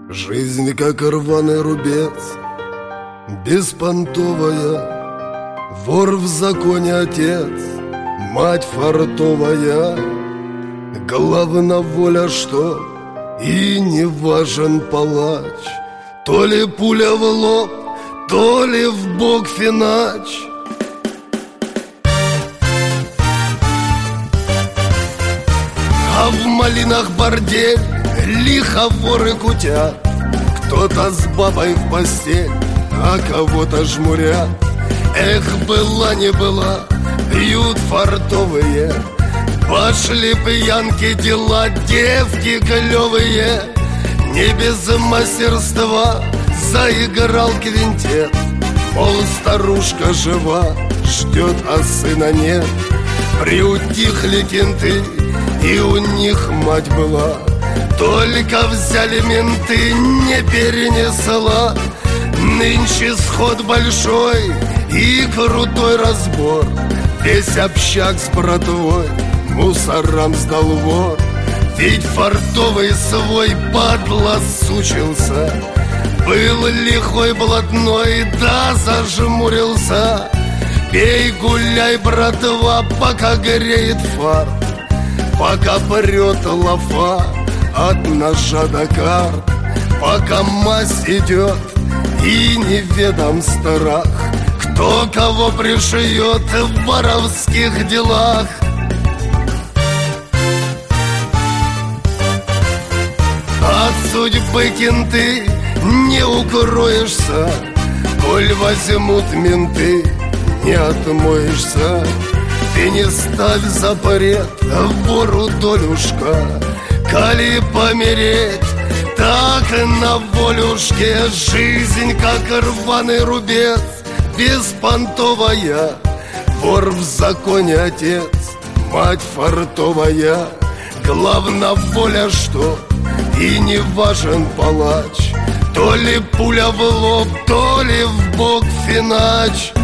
Жизнь, как рваный рубец, беспонтовая, вор в законе отец, мать фартовая. Главна воля, что и не важен палач, то ли пуля в лоб, то ли в бок финач. А в малинах бордель, лихо воры кутят, кто-то с бабой в постель, а кого-то жмурят. Эх, была не была, пьют фартовые, пошли пьянки дела, девки клевые. Не без мастерства заиграл квинтет, мол, старушка жива, ждет, а сына нет. Приутихли кенты, и у них мать была, только взяли менты, не перенесла. Нынче сход большой и крутой разбор, весь общак с братвой мусорам сдал вор. Ведь фартовый свой падла сучился, был лихой блатной, да зажмурился. Пей, гуляй, братва, пока греет фарт, пока прет лафа от ножа до карт, пока мазь идет и неведом страх, кто кого пришьет в воровских делах. От судьбы кенты не укроешься, коль возьмут менты, не отмоешься. Ты не ставь запрет вору долюшка, коли помереть, так на волюшке. Жизнь, как рваный рубец, беспонтовая, вор в законе отец, мать фартовая. Главна воля, что и не важен палач, то ли пуля в лоб, то ли в бок финач.